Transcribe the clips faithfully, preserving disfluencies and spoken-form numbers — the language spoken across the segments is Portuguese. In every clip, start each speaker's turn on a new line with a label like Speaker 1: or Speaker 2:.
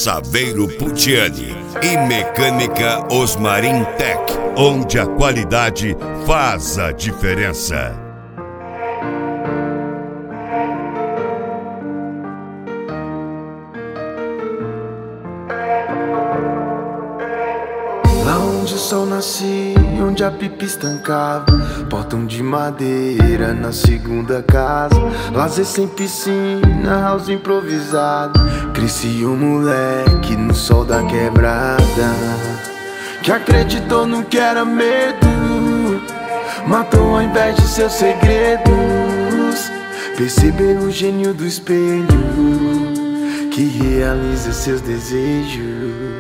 Speaker 1: Saveiro Putiani e Mecânica Osmarim Tech, onde a qualidade faz a diferença.
Speaker 2: Lá onde o sol nascia, onde a pipa estancava, portão de madeira na segunda casa, lazer sem piscina, house improvisado. Cresci um moleque no sol da quebrada, que acreditou no que era medo, matou ao invés de seus segredos. Perceber o gênio do espelho, que realiza seus desejos.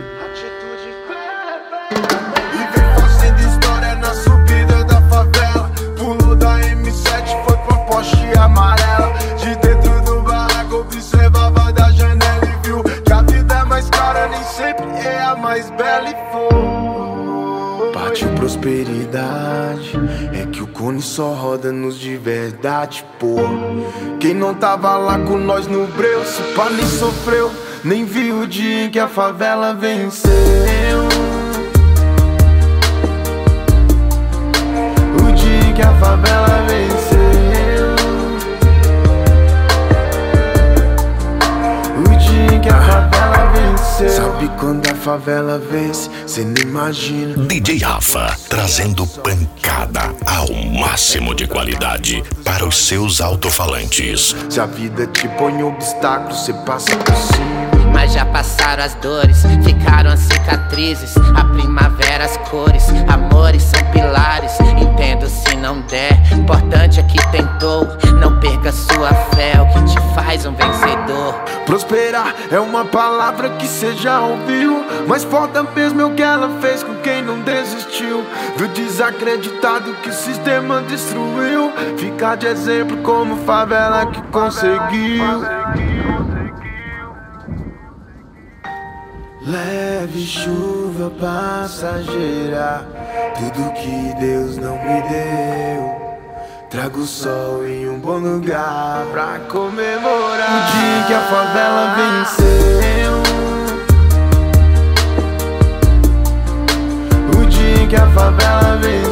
Speaker 2: Amarela, de dentro do barraco observava da janela e viu que a vida é mais cara, nem sempre é a mais bela e foi. Partiu prosperidade, é que o cone só roda nos de verdade, pô. Quem não tava lá com nós no breu, se pá nem sofreu, nem viu o dia em que a favela venceu. O dia em que a favela venceu. Que a favela venceu. Sabe quando a favela vence, cê nem imagina.
Speaker 3: D J Rafa, trazendo pancada ao máximo de qualidade para os seus alto-falantes.
Speaker 2: Se a vida te põe obstáculos, cê passa por cima.
Speaker 4: Mas já passaram as dores, ficaram as cicatrizes, a primavera, as cores, amores são pilares. Entendo se não der, importante é que tentou. Não perca sua fé, é o que te faz um vencedor.
Speaker 2: Prosperar é uma palavra que cê já ouviu, mas foda mesmo é o que ela fez com quem não desistiu. Viu desacreditado que o sistema destruiu, ficar de exemplo como favela que conseguiu. Leve chuva passageira, tudo que Deus não me deu. Trago o sol em um bom lugar pra comemorar o dia que a favela venceu. O dia que a favela venceu.